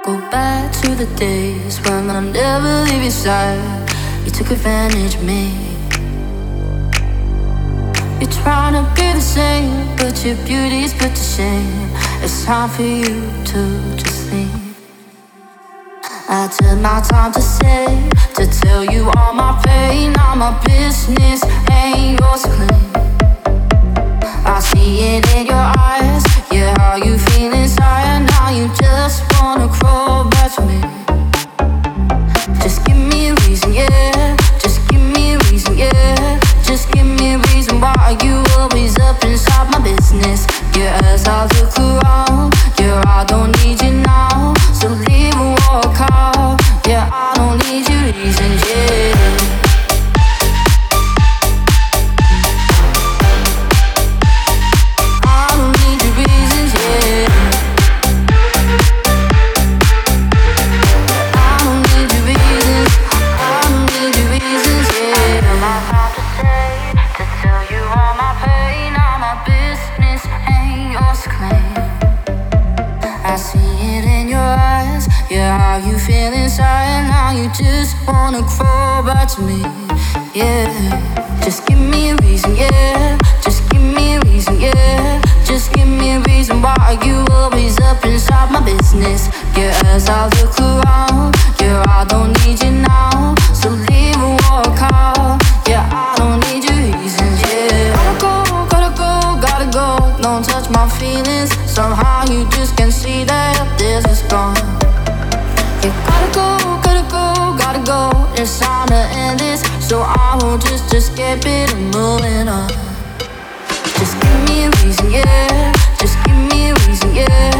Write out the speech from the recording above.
Go back to the days when I'll never leave your side. You took advantage of me. You're trying to be the same, but your beauty's put to shame. It's time for you to just leave. I took my time to say, to tell you all my pain. All my business ain't yours to claim. I see it in your eyes, yeah, how you feel inside. Now you just wanna crawl back to me. Just give me a reason, yeah. Just give me a reason, yeah. Just give me a reason why you always up inside my business. Yeah, as I look around, yeah, I don't need you now. So leave and walk out, yeah, I don't need your reasons, yeah. You feel inside, now you just wanna crawl back to me, yeah. Just give me a reason, yeah. Just give me a reason, yeah. Just give me a reason why you always up inside my business. Yeah, as I look around, yeah, I don't need you now. So leave and walk out, yeah, I don't need your reasons, yeah. Gotta go, don't touch my feelings. Somehow you just can't see that this is gone. You gotta go, it's time to end this. So I will just skip it and moving on. Just give me a reason, yeah. Just give me a reason, yeah.